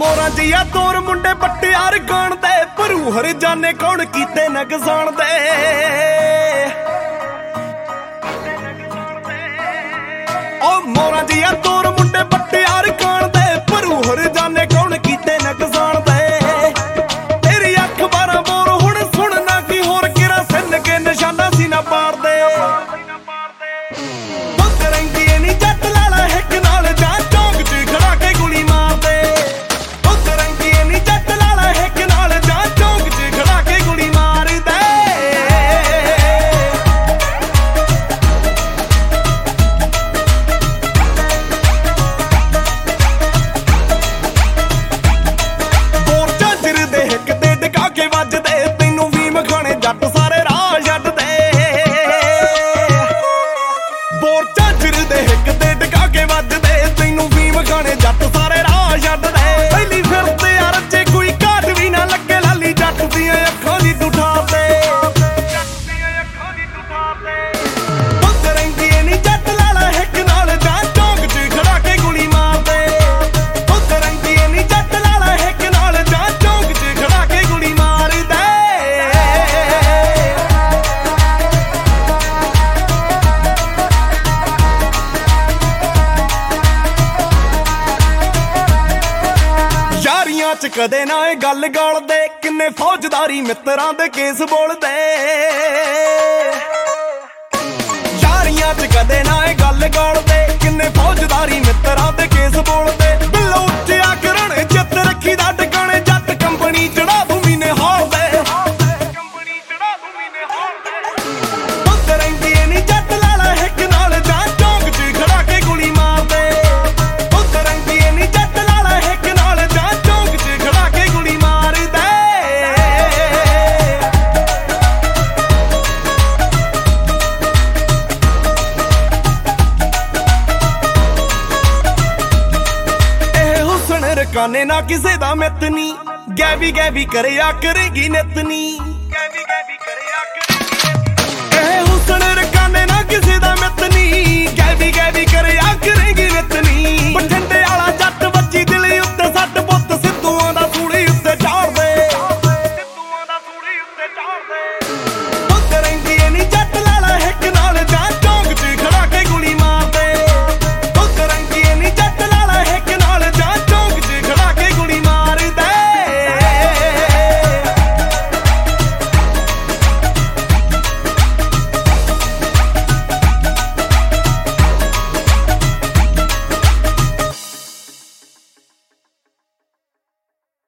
ਮੋਰਾਂ ਜੀਆ ਤੋਰ ਮੁੰਡੇ ਪੱਟਿਆਰ ਗਾਣ ਦੇ ਭਰੂ ਹਰ ਜਾਣੇ ਕੌਣ ਕੀਤੇ ਨਗਜ਼ਾਨ ਦੇ ਓ ਮੋਰਾਂ ਜੀਆ ਤੋਰ ਮੁੰਡੇ ਪੱਟਿਆਰ ਗਾਣ ਦੇ ਭਰੂ ਹਰ ਜਾਣੇ ਕੌਣ ਕੀਤੇ ਨਗਜ਼ਾਨ ਦੇ ਤੇਰੀ ਅੱਖ ਬਾਰਾਂ ਬੋਰ ਹੁਣ ਸੁਣਨਾ ਕੀ ਹੋਰ ਕਿਰਾ ਸਿੰਨ ਕੇ ਨਿਸ਼ਾਨਾ ਸੀ ਨਾ ਪਾੜਦੇ ਚ ਕਦੇ ਨਾ ਇਹ ਗੱਲ ਗਾਲਦੇ ਕਿੰਨੇ ਫੌਜਦਾਰੀ ਮਿੱਤਰਾਂ ਦੇ ਕੇਸ ਬੋਲਦੇ ਯਾਰੀਆਂ ਚ ਕਦੇ ਨਾ ਇਹ ਗੱਲ ਗਾਲਦੇ ਕਿੰਨੇ ਫੌਜਦਾਰੀ ਮਿੱਤਰਾਂ ਦੇ ਕੇਸ ਬੋਲਦੇ ਬਿੱਲੋ ਉੱਚਿਆ ਕਰਨ ਜਿੱਤ ਰੱਖੀ ਦਾ ਟਿਕਾਣੇ ਜੱਟ ਕੰਪਨੀ ਚੜਾ ਦੂੰ ਮੀਨੇ ਹਾਲ ਦੇ ਕੰਪਨੀ ਚੜਾ ਦੂੰ ਮੀਨੇ ਹਾਲ ਦੇ ਬੰਦ ਰਹਿੰਦੀ ਏ ਨੀ ਜੱਟ ਲਾਲਾ ਹਿੱਕ ਨਾਲ ਜਾਂ ਚੌਂਕ ਚ ਖੜਾ ਕੇ ਗੋਲੀ ਮਾਰਦੇ ਬੰਦ ਰਹਿੰਦੀ ਏ ਨੀ ਜੱਟ ਲਾਲਾ ਹਿੱਕ ਨਾਲ ਜਾਂ ਕਾਨੇ ਨਾ ਕਿਸੇ ਦਾ ਮਿੱਤ ਨੀ ਗੈਵੀ ਕਰਿਆ ਕਰੇਗੀ ਨਿਤ ਨੀ